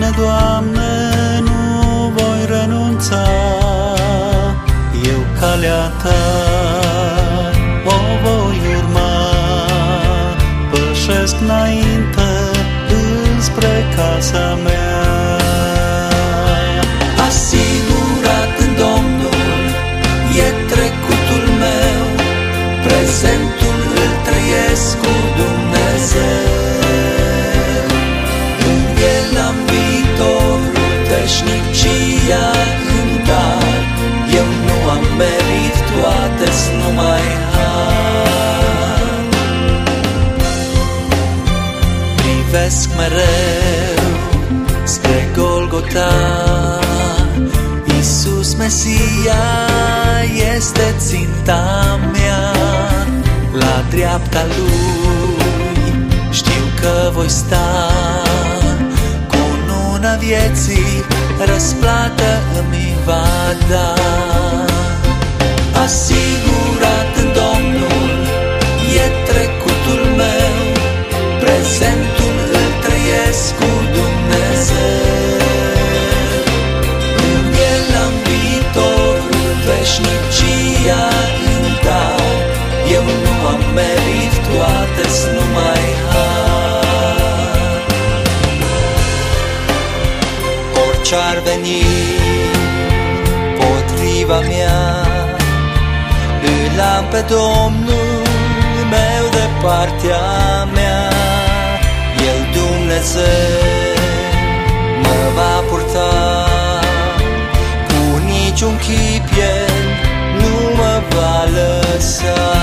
Tine, Doamne, nu voi renunța. Eu calea Ta o voi urma, pășesc înainte înspre casa mea. Asigurat în Domnul e trecutul meu, prezentul îl trăiesc cu Dumnezeu. În El am viitorul veșnic ce ia în dar. Eu nu am merit, toate-s numai har. Privesc mereu spre Golgota, Iisus Mesia este ținta mea. La dreapta Lui știu că voi sta, cununa vieții răsplată îmi va da. Asigurat în Domnul e trecutul meu, prezentul îl trăiesc cu Dumnezeu. În El am viitorul veșnic ce ia în dar. Eu nu am merit, toate-s numai har. Orice-ar veni potriva mea, îl am pe Domnul meu de partea mea. El, Dumnezeu, mă va purta, cu niciun chip El nu mă va lăsa.